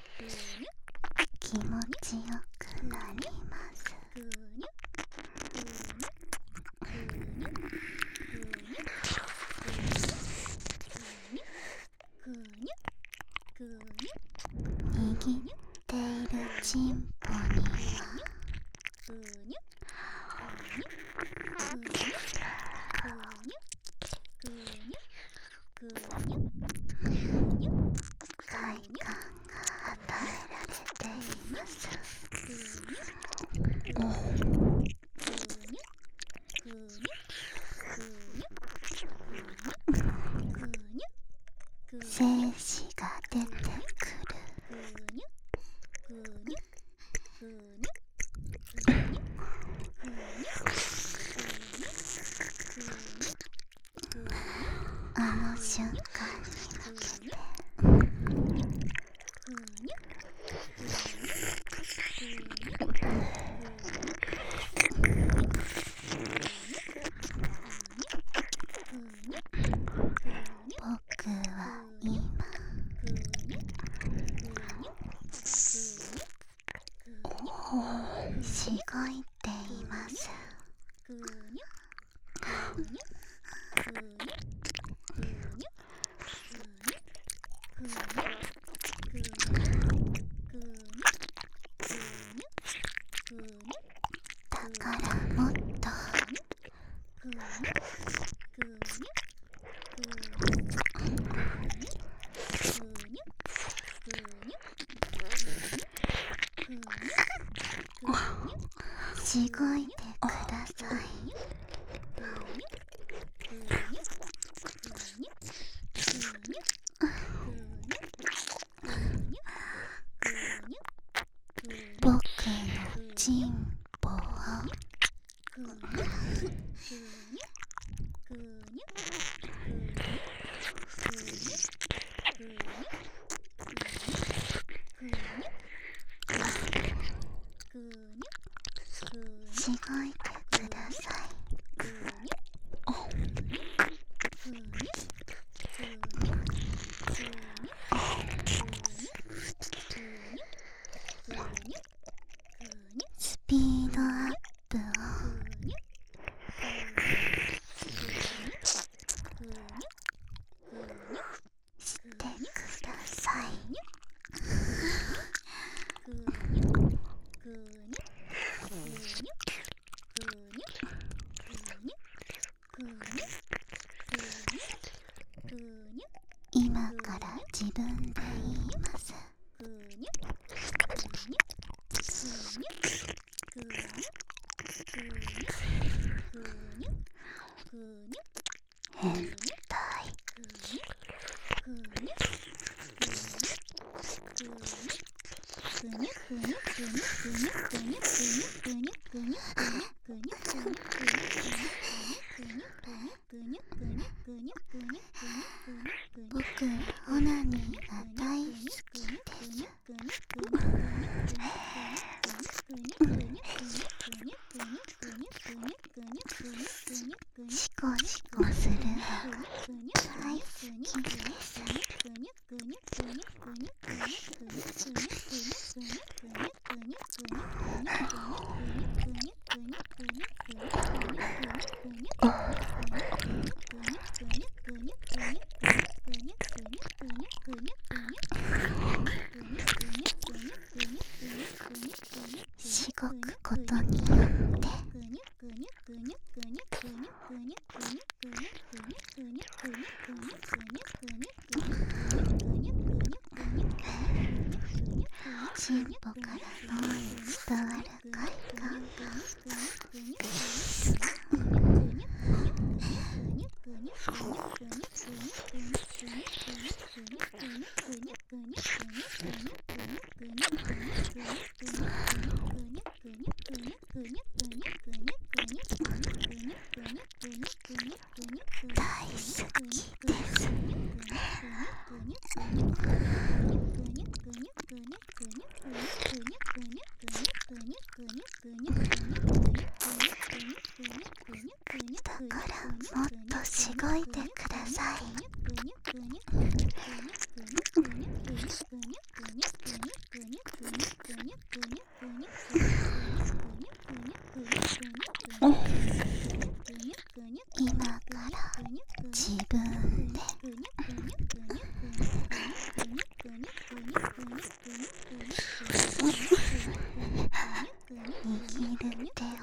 気持ちよくなります。握っているチンポには瞬間に向けて僕は今しごいています。だからもっとしごいてください。僕のチンポをしごいてください。スピードアップをしてください。今から自分で言います。変態。僕、オナニーが大好きです。シコシコするのが大好きです。しごくことによってチンポから脳に伝わる快感が大好きです。だからもっとしごいてください。今から自分で握る手を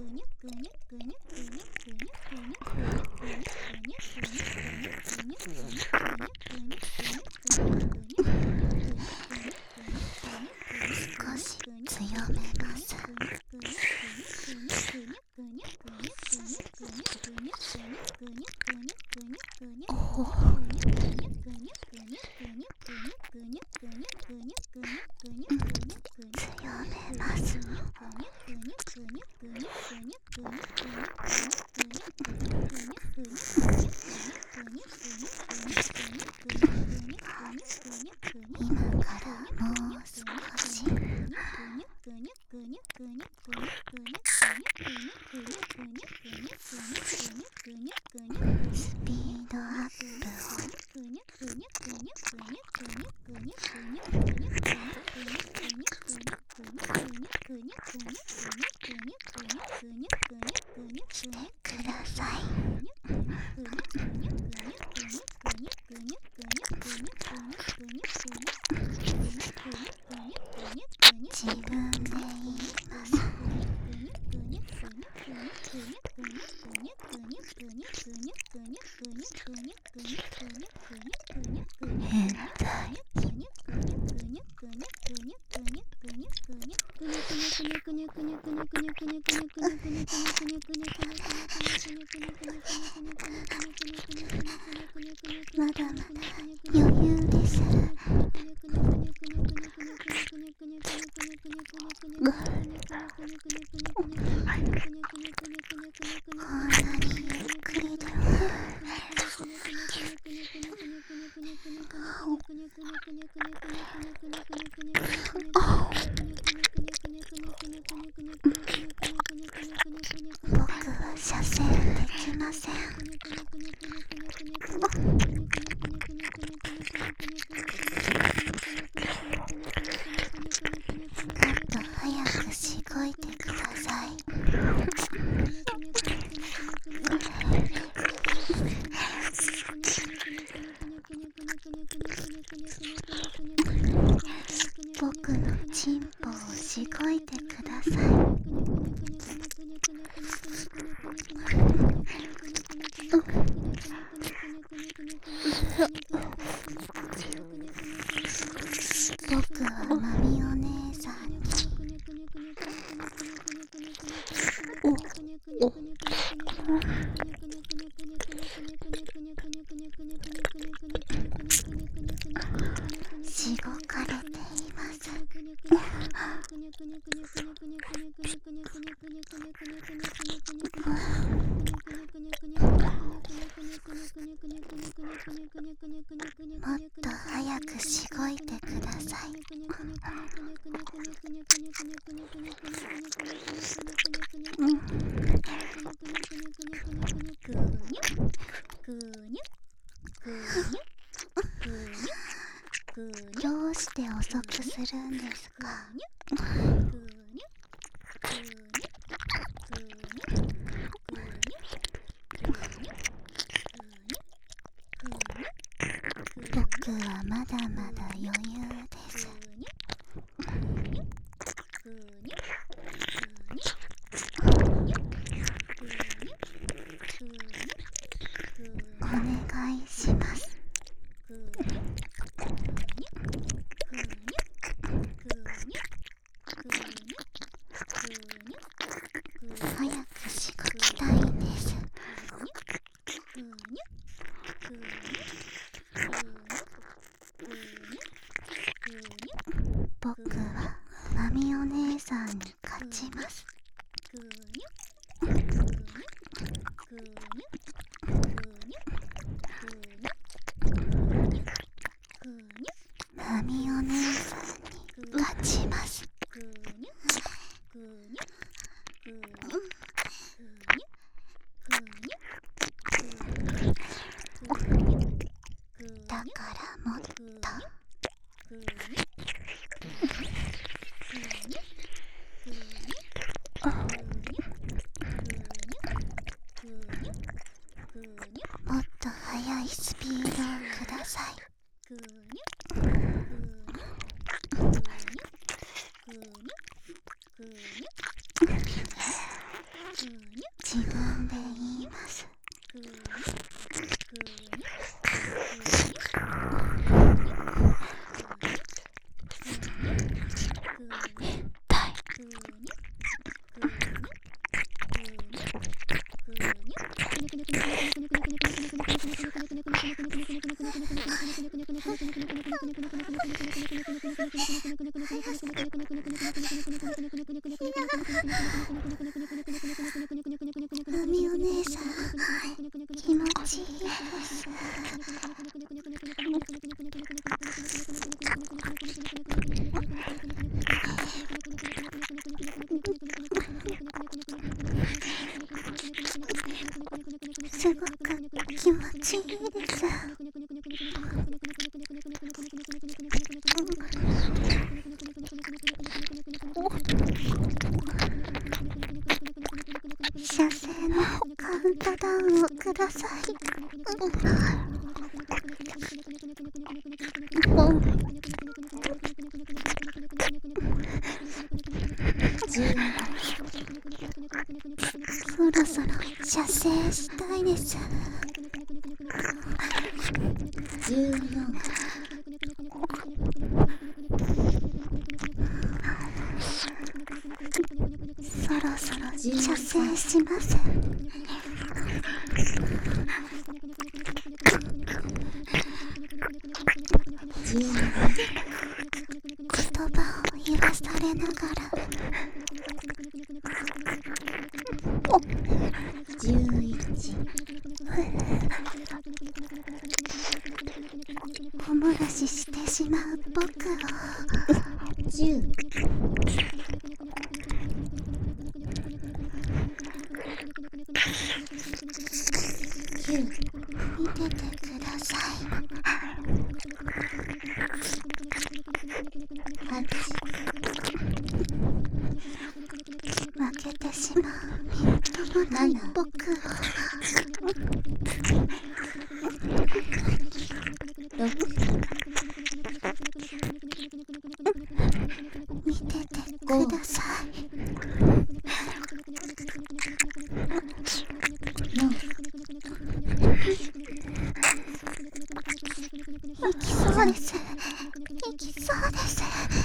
少し強めます。おお、強めます。 してください。自分で言います。変態。まだまだ余裕です。こんなにゆっくりでも僕は射精できません。もっと早くしごいてください。僕のチンポをしごいてください。僕はマミお姉さんにしごかれています。もっと早くしごいてください。どうして遅くするんですか？僕はまだまだ余裕です。お願いします。早くしごきたいんです。僕はマミお姉さんに勝ちます。マミお姉さんに勝ちます。だからもっともっと速いスピードをください。自分で言います。マミお姉さん、気持ちいいです。すごく気持ちいいです。射精のカウントダウンをください。そろそろ射精したいです。そろそろ射精します。言葉を言わされながらおもらししてしまう僕を見ててください。負けてしまうみっともない僕を見ててください。行きそうです。行きそうです。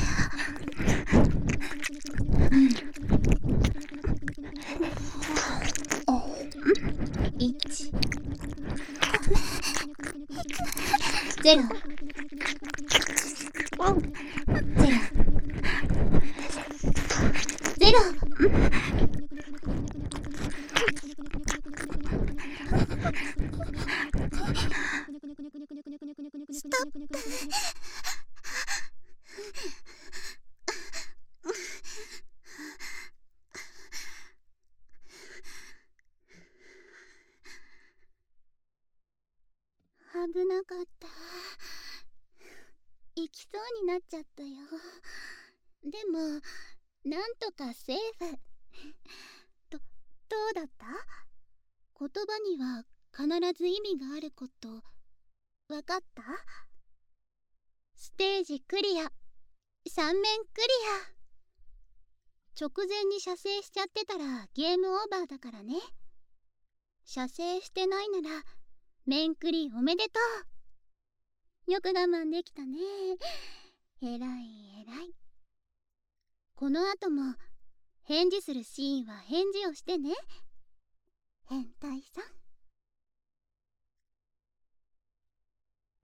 ストップ。危なかった。行きそうになっちゃったよ。でもなんとかセーフ。どうだった？言葉には必ず意味があることわかった？ステージクリア、3面クリア。直前に射精しちゃってたらゲームオーバーだからね。射精してないなら面クリおめでとう。よく我慢できたね。えらいえらい。この後も返事するシーンは返事をしてね、変態さん。